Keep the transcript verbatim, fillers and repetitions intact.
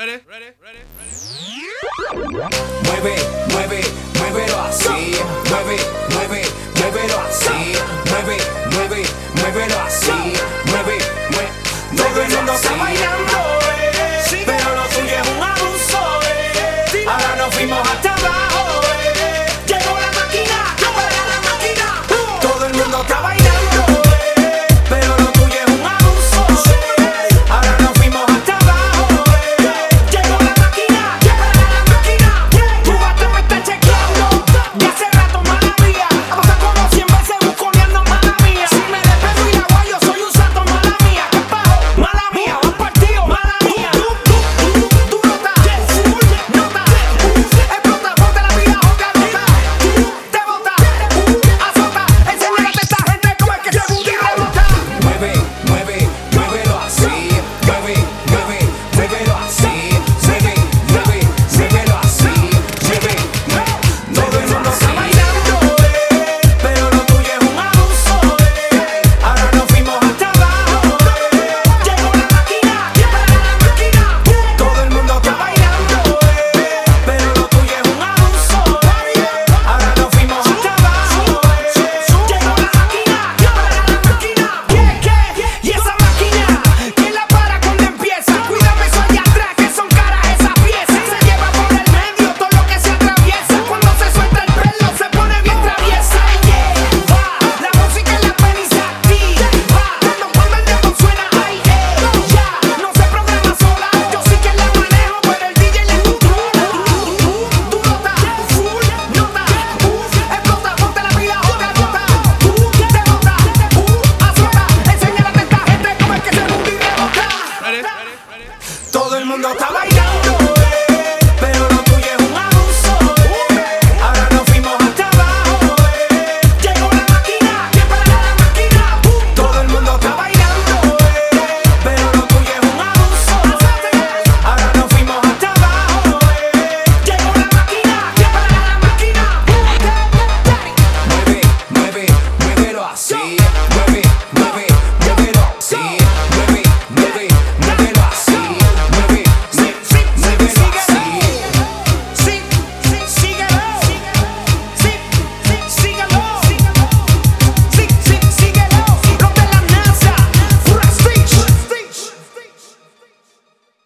Ready, ready, ready, Mueve, mueve, muévelo así. Mueve, mueve, muévelo así. Mueve, mueve, muévelo así. Mueve, mueve, todo el mundo está bailando, eh, pero lo tuyo es un abuso, eh. Ahora nos fuimos hasta abajo, eh. Llegó la máquina, para la máquina. Todo el mundo está bailando, eh, pero lo tuyo es un abuso, eh. Ahora nos fuimos hasta abajo, eh. Llegó la máquina, para la máquina. Tu gato me está chequeando, ya hace rato, mala mía. Pasa como cien veces busconeando, mala mía. Si me despego y la guayo, soy un santo, mala mía. ¿Qué pajo? Mala mía, un partido, mala mía. Tú, tú, tú, tú nota, full nota, explota, ponte la vida, otra nota. Te bota, azota, enséñale a esta gente cómo es que se booty rebota. mueve, mueve, muévelo así. Mueve, mueve, muévelo así. Mueve, mueve, muévelo así. Mueve, mueve, Todo el mundo está así. bailando, eh, pero lo tuyo es un abuso, eh. Ahora nos fuimos hasta abajo, eh. Llegó la máquina, para la máquina. Todo el mundo está bailando, eh, pero lo tuyo es un abuso, eh. Ahora nos fuimos hasta abajo, eh. Llegó la máquina, para la máquina. ¿Qué, qué? Y esa máquina, ¿quién la para cuando empieza? Cuídame eso allá atrás, que son caras esas piezas. Se lleva por el medio todo lo que se atraviesa. Cuando se suelta el pelo se pone bien traviesa. Yeah, va, la música en la peli se activa. Cuando cuando el dembow suena, ay, eh, ya, no se programa sola. Yo sí que la manejo, pero el D J le controla. Tú nota, full nota, explota, ponte la pila, otra nota. Te bota, azota, enséñale a esta gente cómo es que se booty rebota. ready, ready, ready. Todo el mundo está bailando, eh, pero lo